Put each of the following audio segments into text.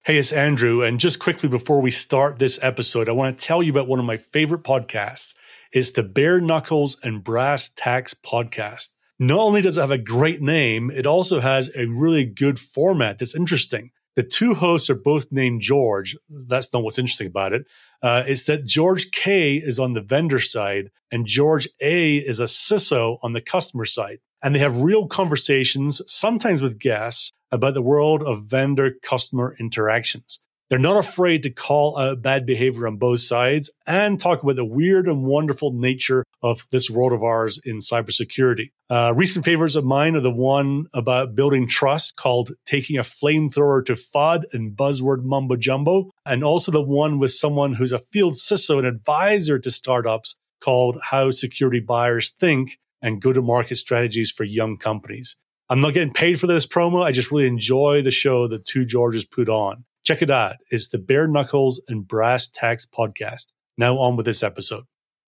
Hey, it's Andrew. And just quickly before we start this episode, I want to tell you about one of my favorite podcasts. It's the Bare Knuckles and Brass Tacks podcast. Not only does it have a great name, it also has a really good format that's interesting. The two hosts are both named George. That's not what's interesting about it. It's that George K is on the vendor side and George A is a CISO on the customer side. And they have real conversations, sometimes with guests, about the world of vendor-customer interactions. They're not afraid to call out bad behavior on both sides and talk about the weird and wonderful nature of this world of ours in cybersecurity. Recent favorites of mine are the one about building trust called Taking a Flamethrower to FUD and Buzzword Mumbo Jumbo, and also the one with someone who's a field CISO and advisor to startups called How Security Buyers Think and Go-to-Market Strategies for Young Companies. I'm not getting paid for this promo. I just really enjoy the show that two Georges put on. Check it out. It's the Bare Knuckles and Brass Tacks podcast. Now on with this episode.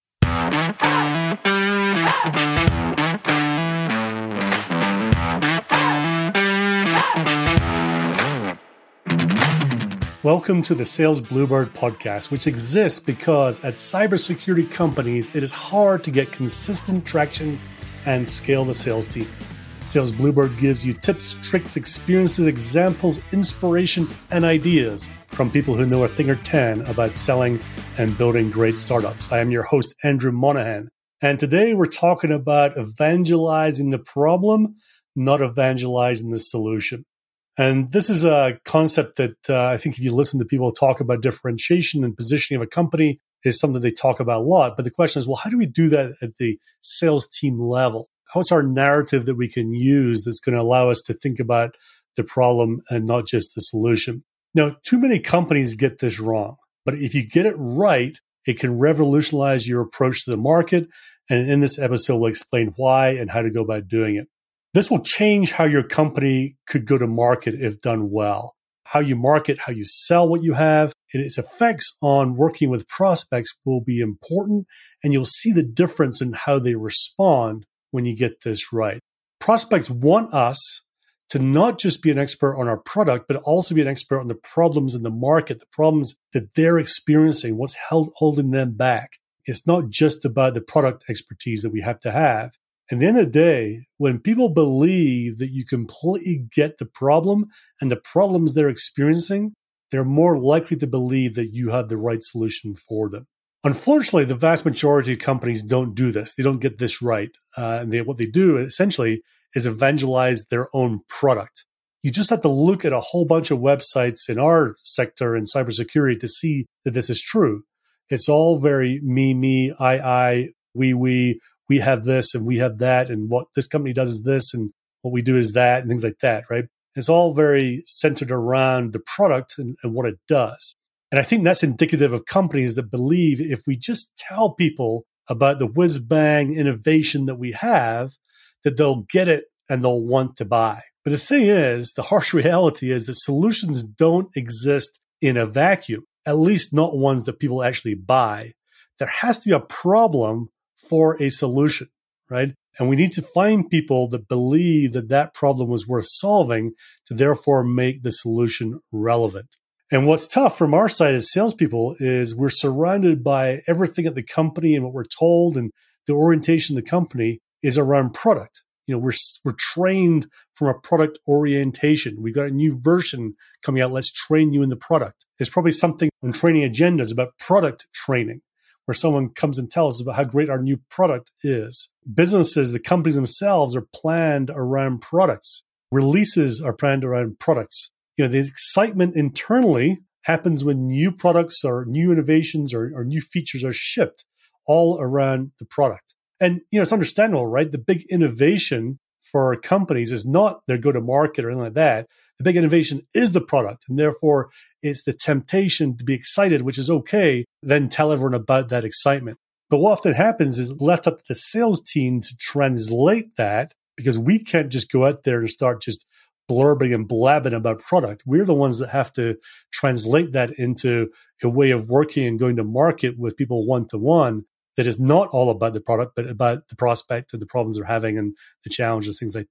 Welcome to the Sales Bluebird podcast, which exists because at cybersecurity companies, it is hard to get consistent traction and scale the sales team. Sales Bluebird gives you tips, tricks, experiences, examples, inspiration, and ideas from people who know a thing or 10 about selling and building great startups. I am your host, Andrew Monahan. And today we're talking about evangelizing the problem, not evangelizing the solution. And this is a concept that I think if you listen to people talk about differentiation and positioning of a company, is something they talk about a lot. But the question is, well, how do we do that at the sales team level? What's our narrative that we can use that's going to allow us to think about the problem and not just the solution? Now, too many companies get this wrong, but if you get it right, it can revolutionize your approach to the market. And in this episode, we'll explain why and how to go about doing it. This will change how your company could go to market if done well. How you market, how you sell what you have, and its effects on working with prospects will be important, and you'll see the difference in how they respond when you get this right. Prospects want us to not just be an expert on our product, but also be an expert on the problems in the market, the problems that they're experiencing, what's holding them back. It's not just about the product expertise that we have to have. At the end of the day, when people believe that you completely get the problem and the problems they're experiencing, they're more likely to believe that you have the right solution for them. Unfortunately, the vast majority of companies don't do this. They don't get this right. What they do essentially is evangelize their own product. You just have to look at a whole bunch of websites in our sector in cybersecurity to see that this is true. It's all very me, I, we have this and we have that, and what this company does is this and what we do is that, and things like that, right? It's all very centered around the product and what it does. And I think that's indicative of companies that believe if we just tell people about the whiz-bang innovation that we have, that they'll get it and they'll want to buy. But the thing is, the harsh reality is that solutions don't exist in a vacuum, at least not ones that people actually buy. There has to be a problem for a solution, right? And we need to find people that believe that that problem was worth solving to therefore make the solution relevant. And what's tough from our side as salespeople is we're surrounded by everything at the company, and what we're told and the orientation of the company is around product. You know, we're trained from a product orientation. We've got a new version coming out. Let's train you in the product. There's probably something on training agendas about product training, where someone comes and tells us about how great our new product is. Businesses, the companies themselves are planned around products. Releases are planned around products. You know, the excitement internally happens when new products or new innovations or new features are shipped all around the product. And, you know, it's understandable, right? The big innovation for companies is not their go-to-market or anything like that. The big innovation is the product. And therefore, it's the temptation to be excited, which is okay, then tell everyone about that excitement. But what often happens is left up to the sales team to translate that, because we can't just go out there and start just blurbing and blabbing about product. We're the ones that have to translate that into a way of working and going to market with people one-to-one that is not all about the product, but about the prospect and the problems they're having and the challenges, things like that.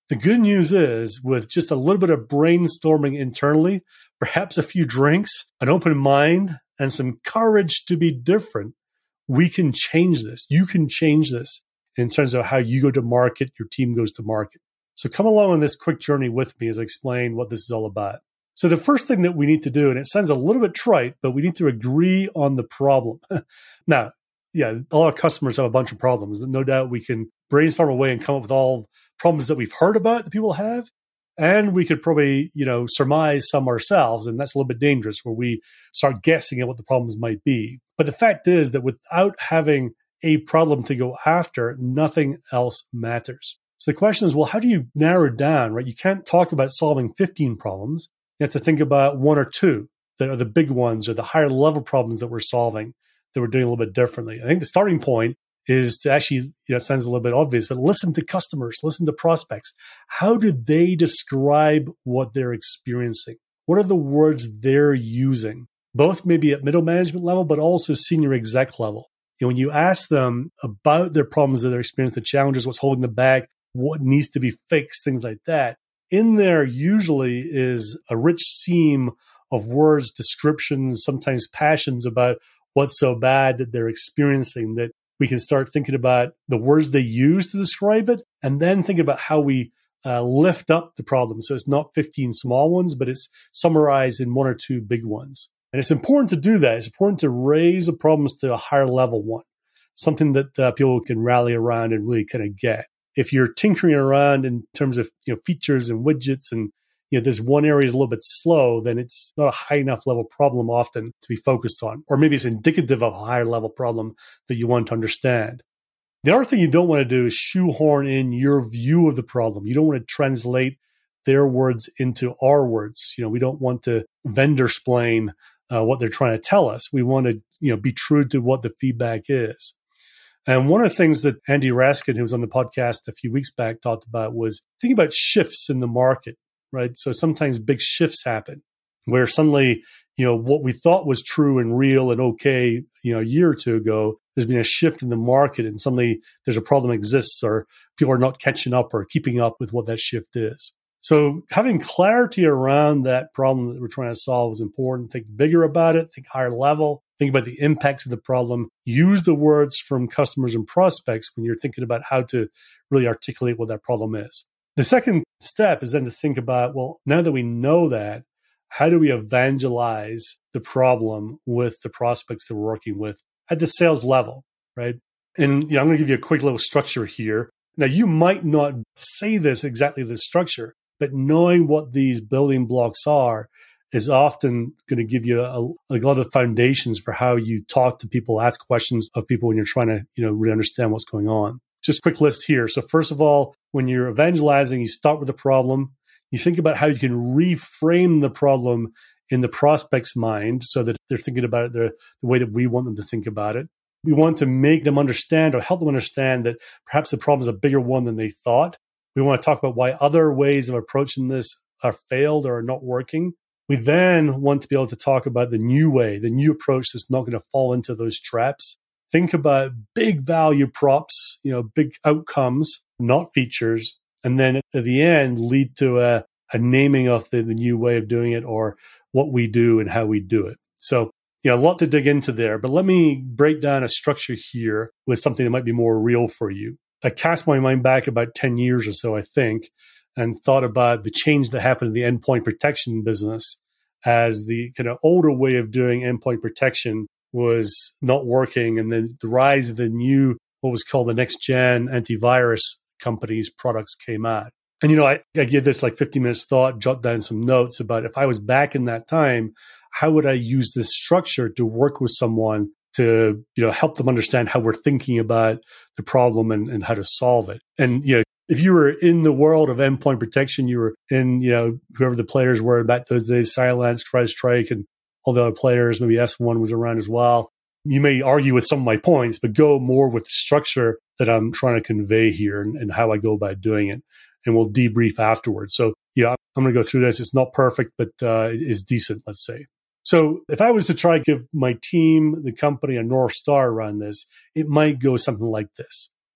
The good news is, with just a little bit of brainstorming internally, perhaps a few drinks, an open mind, and some courage to be different, we can change this. You can change this in terms of how you go to market, your team goes to market. So come along on this quick journey with me as I explain what this is all about. So the first thing that we need to do, and it sounds a little bit trite, but we need to agree on the problem. Now, yeah, a lot of customers have a bunch of problems. No doubt we can brainstorm away and come up with all problems that we've heard about that people have. And we could probably, surmise some ourselves. And that's a little bit dangerous where we start guessing at what the problems might be. But the fact is that without having a problem to go after, nothing else matters. So the question is, well, how do you narrow it down, right? You can't talk about solving 15 problems. You have to think about one or two that are the big ones or the higher level problems that we're solving that we're doing a little bit differently. I think the starting point is to actually, it sounds a little bit obvious, but listen to customers, listen to prospects. How do they describe what they're experiencing? What are the words they're using? Both maybe at middle management level, but also senior exec level. When you ask them about their problems that they're experiencing, the challenges, what's holding them back, what needs to be fixed, things like that, in there usually is a rich seam of words, descriptions, sometimes passions about what's so bad that they're experiencing, that we can start thinking about the words they use to describe it, and then think about how we lift up the problem. So it's not 15 small ones, but it's summarized in one or two big ones. And it's important to do that. It's important to raise the problems to a higher level one, something that people can rally around and really kind of get. If you're tinkering around in terms of features and widgets and there's one area is a little bit slow, then it's not a high enough level problem often to be focused on. Or maybe it's indicative of a higher level problem that you want to understand. The other thing you don't want to do is shoehorn in your view of the problem. You don't want to translate their words into our words. We don't want to vendor-splain what they're trying to tell us. We want to be true to what the feedback is. And one of the things that Andy Raskin, who was on the podcast a few weeks back, talked about was thinking about shifts in the market. Right. So sometimes big shifts happen where suddenly, what we thought was true and real and okay, a year or two ago, there's been a shift in the market and suddenly there's a problem exists or people are not catching up or keeping up with what that shift is. So having clarity around that problem that we're trying to solve is important. Think bigger about it, think higher level, think about the impacts of the problem, use the words from customers and prospects when you're thinking about how to really articulate what that problem is. The second step is then to think about, well, now that we know that, how do we evangelize the problem with the prospects that we're working with at the sales level, right? And I'm going to give you a quick little structure here. Now, you might not say this exactly the structure, but knowing what these building blocks are is often going to give you a lot of foundations for how you talk to people, ask questions of people when you're trying to really understand what's going on. Just a quick list here. So first of all, when you're evangelizing, you start with the problem. You think about how you can reframe the problem in the prospect's mind so that they're thinking about it the way that we want them to think about it. We want to make them understand or help them understand that perhaps the problem is a bigger one than they thought. We want to talk about why other ways of approaching this are failed or are not working. We then want to be able to talk about the new way, the new approach that's not going to fall into those traps. Think about big value props, big outcomes, not features, and then at the end lead to a naming of the new way of doing it or what we do and how we do it. So, a lot to dig into there, but let me break down a structure here with something that might be more real for you. I cast my mind back about 10 years or so, I think, and thought about the change that happened in the endpoint protection business as the kind of older way of doing endpoint protection was not working. And then the rise of the new, what was called the next gen antivirus companies' products came out. And, I give this like 15 minutes thought, jot down some notes about if I was back in that time, how would I use this structure to work with someone to, help them understand how we're thinking about the problem and how to solve it. And, if you were in the world of endpoint protection, you were in, whoever the players were back those days, Cylance, CrowdStrike, and all the other players, maybe S1 was around as well. You may argue with some of my points, but go more with the structure that I'm trying to convey here and how I go about doing it. And we'll debrief afterwards. So, I'm going to go through this. It's not perfect, but it is decent, let's say. So if I was to try to give my team, the company, a North Star around this, it might go something like this.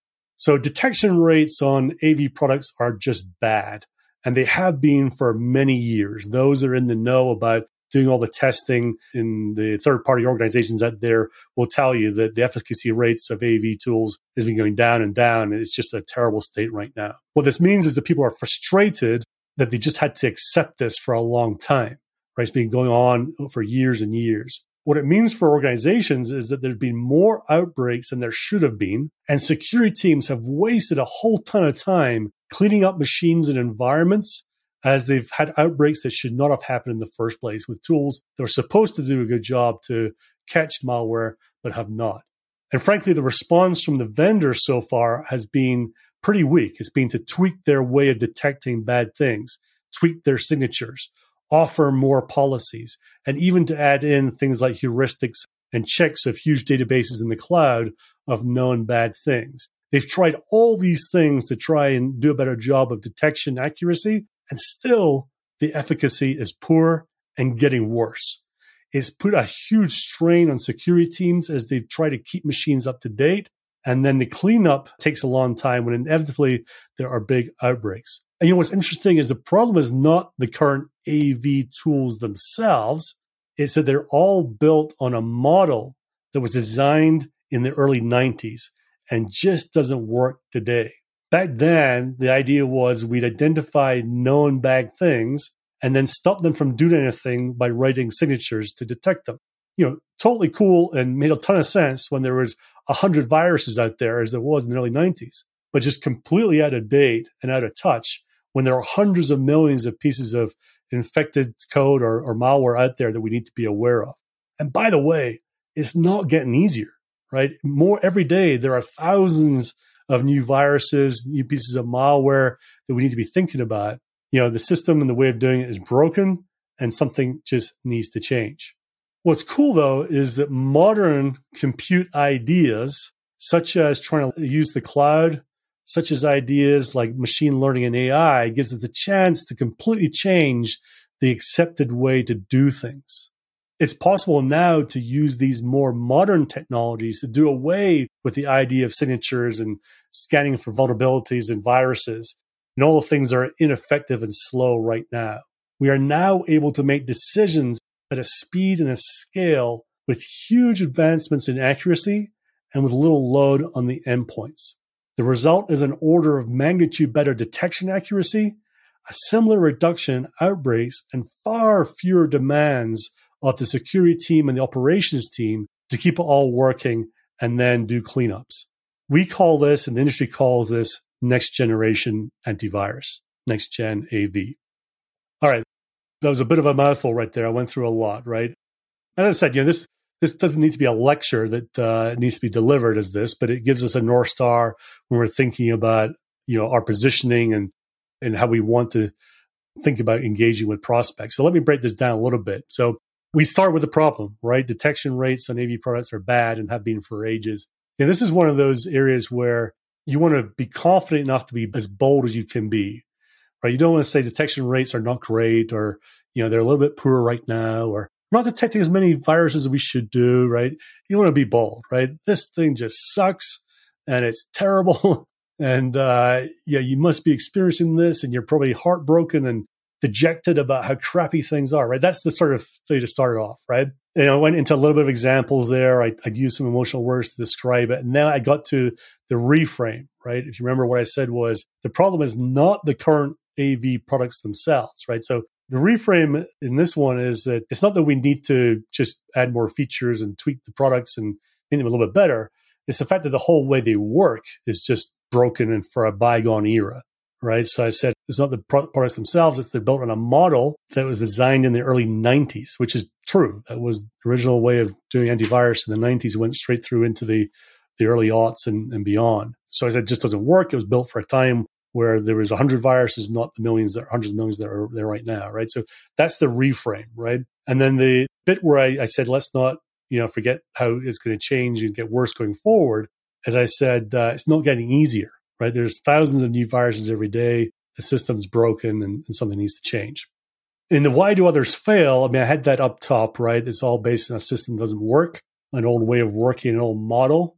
So detection rates on AV products are just bad, and they have been for many years. Those that are in the know about doing all the testing in the third-party organizations out there will tell you that the efficacy rates of AV tools has been going down and down, and it's just a terrible state right now. What this means is that people are frustrated that they just had to accept this for a long time, right? It's been going on for years and years. What it means for organizations is that there's been more outbreaks than there should have been, and security teams have wasted a whole ton of time cleaning up machines and environments as they've had outbreaks that should not have happened in the first place with tools that were supposed to do a good job to catch malware, but have not. And frankly, the response from the vendors so far has been pretty weak. It's been to tweak their way of detecting bad things, tweak their signatures, offer more policies, and even to add in things like heuristics and checks of huge databases in the cloud of known bad things. They've tried all these things to try and do a better job of detection accuracy, and still the efficacy is poor and getting worse. It's put a huge strain on security teams as they try to keep machines up to date. And then the cleanup takes a long time when inevitably there are big outbreaks. And you know what's interesting is the problem is not the current AV tools themselves. It's that they're all built on a model that was designed in the early 90s and just doesn't work today. Back then, the idea was we'd identify known bad things and then stop them from doing anything by writing signatures to detect them. You know, totally cool and made a ton of sense when there was 100 viruses out there as there was in the early 90s, but just completely out of date and out of touch when there are hundreds of millions of pieces of infected code or malware out there that we need to be aware of. And by the way, it's not getting easier, right? Every day, there are thousands of new viruses, new pieces of malware that we need to be thinking about. You know, the system and the way of doing it is broken and something just needs to change. What's cool, though, is that modern compute ideas, such as trying to use the cloud, such as ideas like machine learning and AI, gives us a chance to completely change the accepted way to do things. It's possible now to use these more modern technologies to do away with the idea of signatures and scanning for vulnerabilities and viruses and all the things that are ineffective and slow right now. We are now able to make decisions at a speed and a scale with huge advancements in accuracy and with little load on the endpoints. The result is an order of magnitude better detection accuracy, a similar reduction in outbreaks, and far fewer demands of the security team and the operations team to keep it all working and then do cleanups. We call this, and the industry calls this, next generation antivirus, next gen AV. All right. That was a bit of a mouthful right there. I went through a lot, right? As I said, you know, this doesn't need to be a lecture that needs to be delivered as this, but it gives us a North Star when we're thinking about, you know, our positioning and how we want to think about engaging with prospects. So let me break this down a little bit. So we start with the problem, right? Detection rates on AV products are bad and have been for ages. And this is one of those areas where you want to be confident enough to be as bold as you can be, right? You don't want to say detection rates are not great or, you know, they're a little bit poor right now or not detecting as many viruses as we should do, right? You want to be bold, right? This thing just sucks and it's terrible. And you must be experiencing this and you're probably heartbroken and dejected about how crappy things are, right? That's the sort of way to start it off, right? You know, I went into a little bit of examples there. I'd used some emotional words to describe it. And then I got to the reframe, right? If you remember what I said was the problem is not the current AV products themselves, right? So the reframe in this one is that it's not that we need to just add more features and tweak the products and make them a little bit better. It's the fact that the whole way they work is just broken and for a bygone era. Right. So I said it's not the products themselves. It's they're built on a model that was designed in the early 90s, which is true. That was the original way of doing antivirus in the 90s, went straight through into the early aughts and beyond. So I said it just doesn't work. It was built for a time where there was 100 viruses, not the hundreds of millions that are there right now. Right. So that's the reframe. Right. And then the bit where I said, let's not, forget how it's going to change and get worse going forward. As I said, it's not getting easier. Right? There's thousands of new viruses every day. The system's broken and something needs to change. In the why do others fail? I mean, I had that up top, right? It's all based on a system that doesn't work, an old way of working, an old model.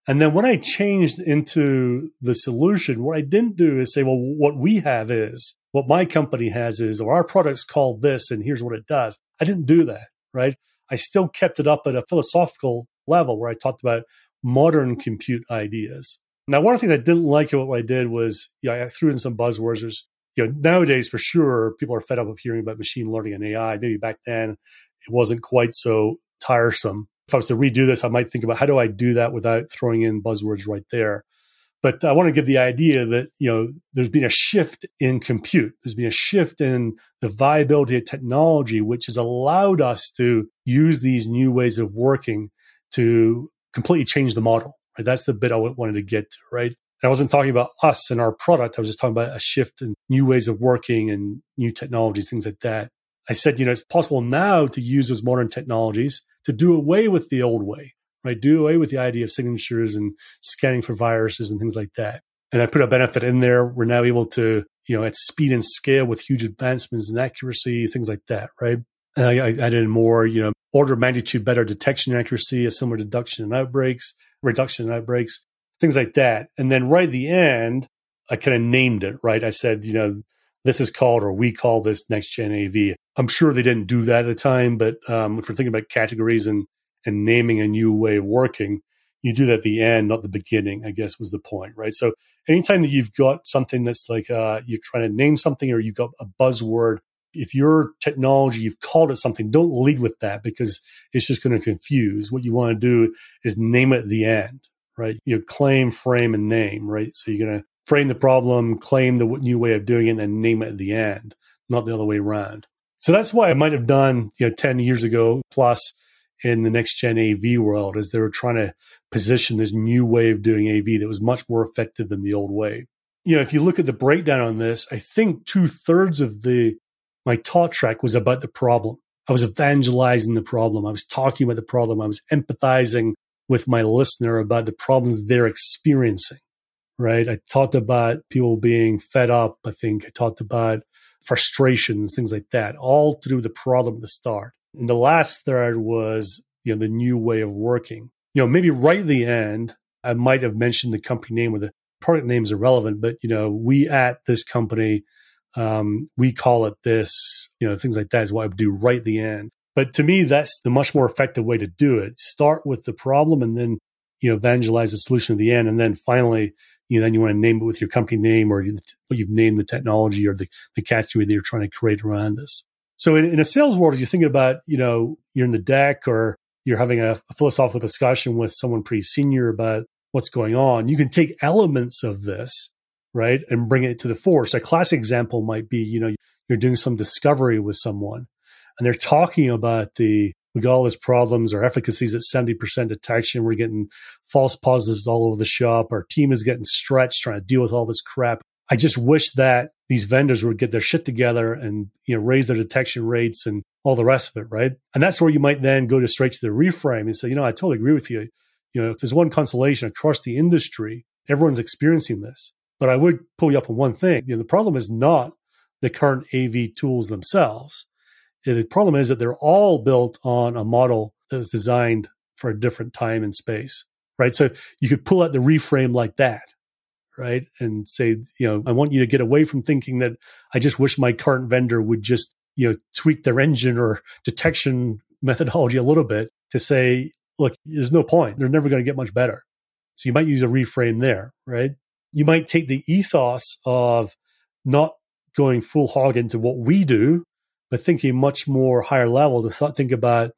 And then when I changed into the solution, what I didn't do is say, well, what we have is, what my company has is, or our product's called this, and here's what it does. I didn't do that, right? I still kept it up at a philosophical level where I talked about modern compute ideas. Now, one of the things I didn't like about what I did was, I threw in some buzzwords. There's, nowadays, for sure, people are fed up of hearing about machine learning and AI. Maybe back then, it wasn't quite so tiresome. If I was to redo this, I might think about how do I do that without throwing in buzzwords right there. But I want to give the idea that, there's been a shift in compute. There's been a shift in the viability of technology, which has allowed us to use these new ways of working to completely change the model. Right? That's the bit I wanted to get to, right? And I wasn't talking about us and our product. I was just talking about a shift in new ways of working and new technologies, things like that. I said, it's possible now to use those modern technologies to do away with the old way, right? Do away with the idea of signatures and scanning for viruses and things like that. And I put a benefit in there. We're now able to, at speed and scale with huge advancements in accuracy, things like that, right? And I added in more, order of magnitude better detection accuracy, a similar reduction in outbreaks, things like that. And then right at the end, I kind of named it, right? I said, this is called, or we call this next gen AV. I'm sure they didn't do that at the time, but if we're thinking about categories and naming a new way of working, you do that at the end, not the beginning, I guess was the point, right? So anytime that you've got something that's like you're trying to name something or you've got a buzzword, if your technology, you've called it something, don't lead with that because it's just going to confuse. What you want to do is name it at the end, right? Claim, frame, and name, right? So you're going to frame the problem, claim the new way of doing it, and then name it at the end, not the other way around. So that's why I might have done 10 years ago plus in the next gen AV world, as they were trying to position this new way of doing AV that was much more effective than the old way. If you look at the breakdown on this, I think 2/3 of my talk track was about the problem. I was evangelizing the problem. I was talking about the problem. I was empathizing with my listener about the problems they're experiencing, right? I talked about people being fed up. I think I talked about frustrations, things like that, all to do with the problem at the start. And the last third was, the new way of working. Maybe right at the end, I might have mentioned the company name or the product name is irrelevant, but, we at this company, we call it this, things like that is what I would do right at the end. But to me, that's the much more effective way to do it. Start with the problem and then, evangelize the solution at the end. And then finally, then you want to name it with your company name or what you've named the technology or the category that you're trying to create around this. So in a sales world, as you're thinking about, you're in the deck or you're having a philosophical discussion with someone pretty senior about what's going on, you can take elements of this, right, and bring it to the fore. So a classic example might be, you're doing some discovery with someone and they're talking about we got all these problems, our efficacy's at 70% detection, we're getting false positives all over the shop, our team is getting stretched trying to deal with all this crap. I just wish that these vendors would get their shit together and, raise their detection rates and all the rest of it, right? And that's where you might then go straight to the reframe and say, I totally agree with you. If there's one consolation across the industry, everyone's experiencing this. But I would pull you up on one thing. The problem is not the current AV tools themselves. The problem is that they're all built on a model that was designed for a different time and space, right? So you could pull out the reframe like that, right? And say, I want you to get away from thinking that I just wish my current vendor would just, tweak their engine or detection methodology a little bit to say, look, there's no point. They're never going to get much better. So you might use a reframe there, right? You might take the ethos of not going full hog into what we do, but thinking much more higher level to think about,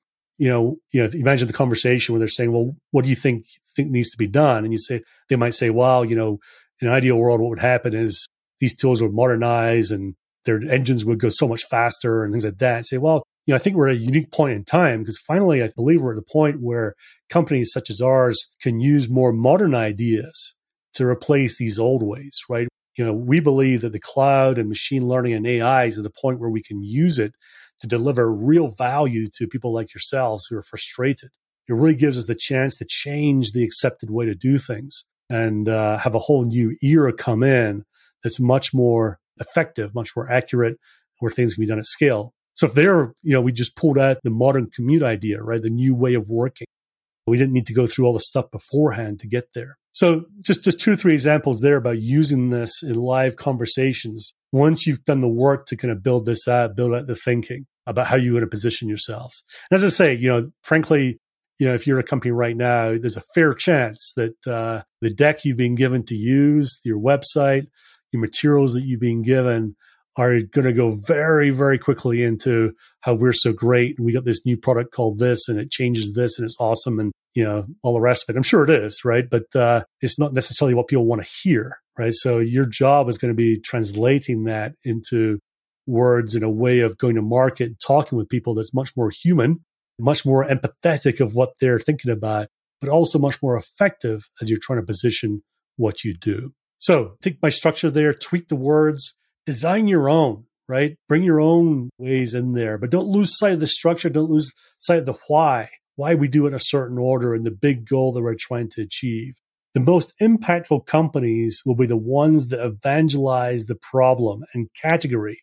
imagine the conversation where they're saying, well, what do you think needs to be done? And they might say, well, in an ideal world, what would happen is these tools would modernize and their engines would go so much faster and things like that. And say, well, I think we're at a unique point in time because finally, I believe we're at a point where companies such as ours can use more modern ideas to replace these old ways, right? We believe that the cloud and machine learning and AI is at the point where we can use it to deliver real value to people like yourselves who are frustrated. It really gives us the chance to change the accepted way to do things and have a whole new era come in that's much more effective, much more accurate, where things can be done at scale. So if we just pulled out the modern commute idea, right? The new way of working. We didn't need to go through all the stuff beforehand to get there. So just 2 or 3 examples there about using this in live conversations. Once you've done the work to kind of build this out, build out the thinking about how you're going to position yourselves. And as I say, frankly, if you're a company right now, there's a fair chance that the deck you've been given to use, your website, your materials that you've been given are going to go very, very quickly into how we're so great. And we got this new product called this, and it changes this, and it's awesome, and all the rest of it. I'm sure it is, right? But it's not necessarily what people want to hear, right? So your job is going to be translating that into words in a way of going to market and talking with people that's much more human, much more empathetic of what they're thinking about, but also much more effective as you're trying to position what you do. So take my structure there, tweak the words, design your own, right? Bring your own ways in there, but don't lose sight of the structure. Don't lose sight of the why we do it in a certain order and the big goal that we're trying to achieve. The most impactful companies will be the ones that evangelize the problem and category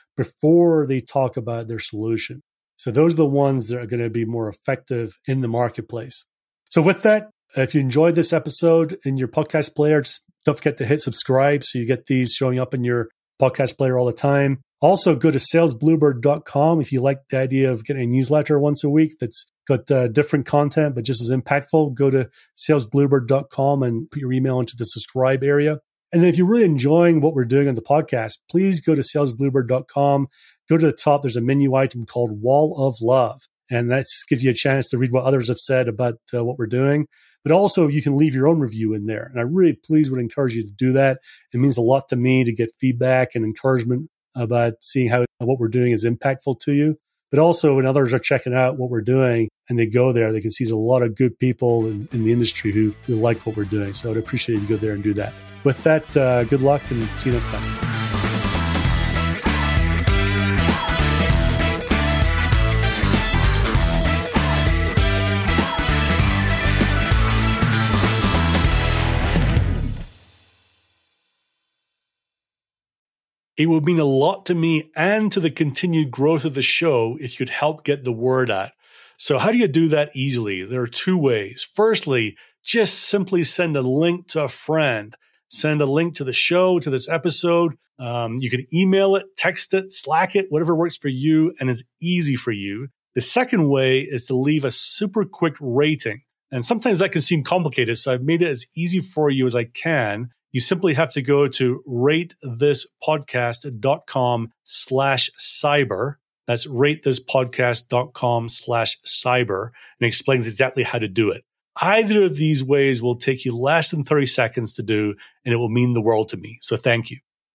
before they talk about their solution. So those are the ones that are going to be more effective in the marketplace. So with that, if you enjoyed this episode in your podcast player, just don't forget to hit subscribe so you get these showing up in your podcast player all the time. Also, go to salesbluebird.com if you like the idea of getting a newsletter once a week that's got different content, but just as impactful. Go to salesbluebird.com and put your email into the subscribe area. And then if you're really enjoying what we're doing on the podcast, please go to salesbluebird.com. Go to the top. There's a menu item called Wall of Love. And that gives you a chance to read what others have said about what we're doing. But also, you can leave your own review in there. And I really would encourage you to do that. It means a lot to me to get feedback and encouragement about seeing how what we're doing is impactful to you. But also, when others are checking out what we're doing and they go there, they can see there's a lot of good people in the industry who like what we're doing. So I'd appreciate you to go there and do that. With that, good luck and see you next time. It would mean a lot to me and to the continued growth of the show if you could help get the word out. So how do you do that easily? There are 2 ways. Firstly, just simply send a link to a friend. Send a link to the show, to this episode. You can email it, text it, Slack it, whatever works for you and is easy for you. The second way is to leave a super quick rating. And sometimes that can seem complicated, so I've made it as easy for you as I can. You simply have to go to ratethispodcast.com/cyber. That's ratethispodcast.com/cyber, and explains exactly how to do it. Either of these ways will take you less than 30 seconds to do, and it will mean the world to me. So thank you.